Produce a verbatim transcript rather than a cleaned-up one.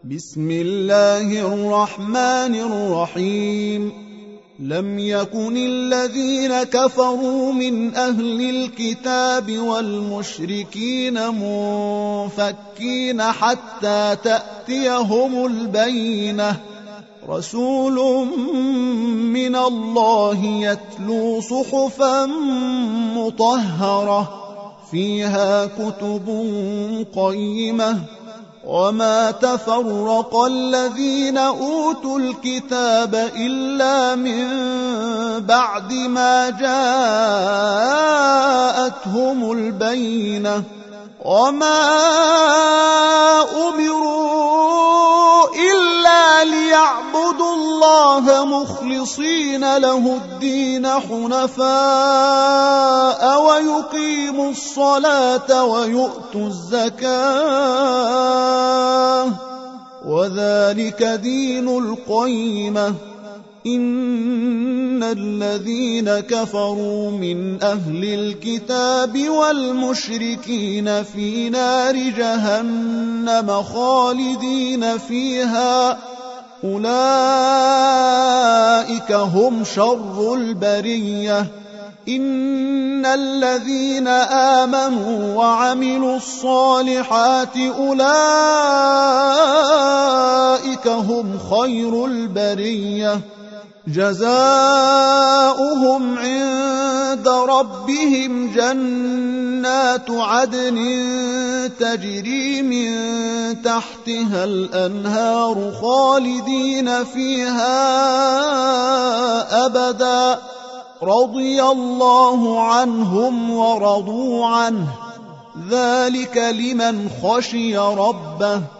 بسم الله الرحمن الرحيم لم يكن الذين كفروا من أهل الكتاب والمشركين منفكين حتى تأتيهم البينة رسول من الله يتلو صحفا مطهرة فيها كتب قيمة وما تفرق الذين أوتوا الكتاب إلا من بعد ما جاءتهم البينة وما أمروا إلا ليعبدوا الله مخلصين له الدين حنفاء ويقيموا الصلاة ويؤتوا الزكاة وذلك دين القيمة إن الذين كفروا من أهل الكتاب والمشركين في نار جهنم خالدين فيها أولئك هم شر البرية إن الذين آمنوا وعملوا الصالحات أولئك هم خير البرية جزاؤهم عند ربهم جنات عدن تجري من تحتها الأنهار خالدين فيها أبدا رضي الله عنهم ورضوا عنه ذلك لمن خشي ربه